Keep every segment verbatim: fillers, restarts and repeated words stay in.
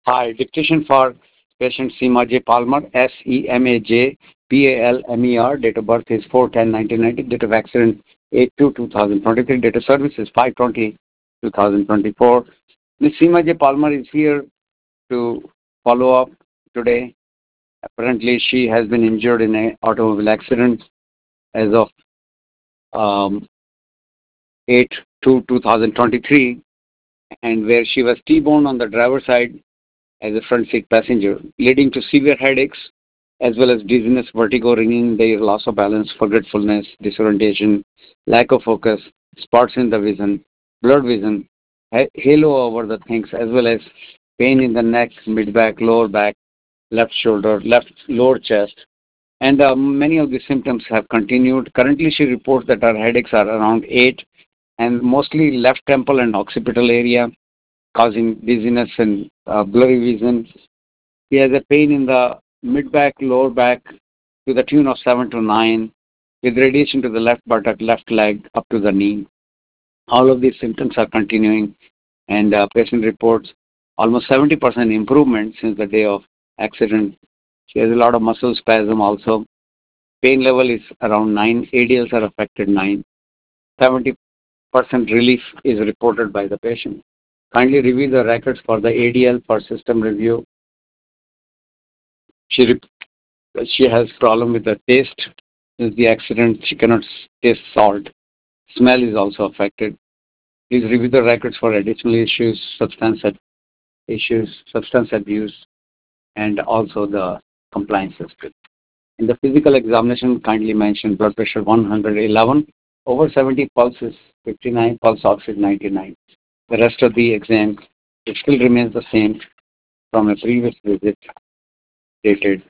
Hi, dictation for patient Seema J. Palmer, S E M A J P A L M E R. Date of birth is four ten nineteen ninety. Date of accident eight two two thousand twenty-three. Date of service is five twenty two thousand twenty-four. Miss Seema J. Palmer is here to follow up today. Apparently, she has been injured in an automobile accident as of um, eight two two thousand twenty-three, and where she was T-boned on the driver's side as a front seat passenger, leading to severe headaches as well as dizziness, vertigo, ringing, their loss of balance, forgetfulness, disorientation, lack of focus, spots in the vision, blurred vision, ha- halo over the things, as well as pain in the neck, mid back, lower back, left shoulder, left lower chest. And uh, many of the symptoms have continued. Currently, she reports that her headaches are around eight and mostly left temple and occipital area, causing dizziness and uh, blurry vision. He has a pain in the mid back, lower back to the tune of seven to nine, with radiation to the left buttock, left leg, up to the knee. All of these symptoms are continuing, and uh, patient reports almost seventy percent improvement since the day of accident. She has a lot of muscle spasm also. Pain level is around nine. A D Ls are affected nine. seventy percent relief is reported by the patient. Kindly review the records for the A D L for system review. She She has problem with the taste. Since the accident, she cannot taste salt. Smell is also affected. Please review the records for additional issues, substance issues, substance abuse, and also the compliance history. In the physical examination, kindly mention blood pressure one hundred eleven, over seventy, pulse is fifty-nine, pulse ox is ninety-nine. The rest of the exam, it still remains the same from a previous visit dated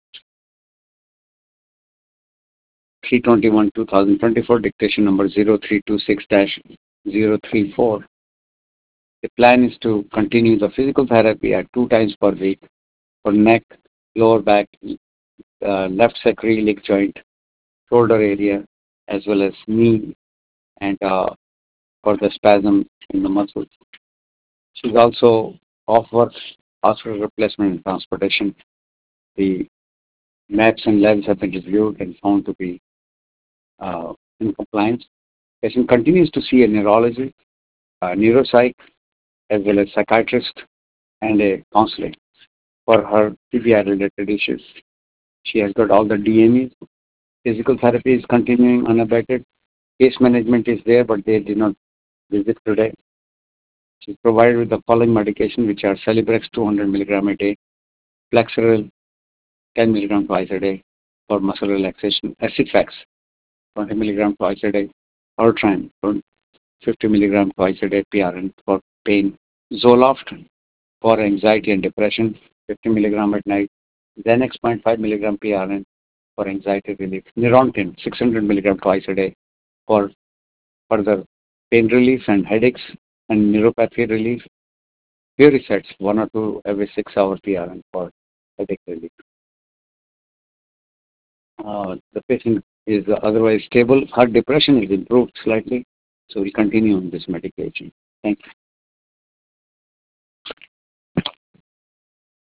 three twenty-one two thousand twenty-four, dictation number zero three two six dash zero three four. The plan is to continue the physical therapy at two times per week for neck, lower back, uh, left sacroiliac joint, shoulder area, as well as knee, and uh, for the spasm in the muscles. She's also off work, hospital replacement and transportation. The maps and labs have been reviewed and found to be uh, in compliance. Patient continues to see a neurologist, a neuropsych, as well as psychiatrist and a counselor for her T B I-related issues. She has got all the D M Es. Physical therapy is continuing unabated. Case management is there, but they did not visit today. She's provided with the following medication, which are Celebrex two hundred milligram a day, Flexeril ten milligram twice a day for muscle relaxation, Acifex twenty milligram twice a day, Ultran fifty milligram twice a day P R N for pain, Zoloft for anxiety and depression, fifty milligram at night, Xanax zero point five milligram P R N for anxiety relief, Neurontin six hundred milligram twice a day for further pain relief and headaches and neuropathy relief, Puricets one or two every six hour P R N for headache relief. Uh, the patient is otherwise stable. Her depression is improved slightly, so we continue on this medication. Thank you.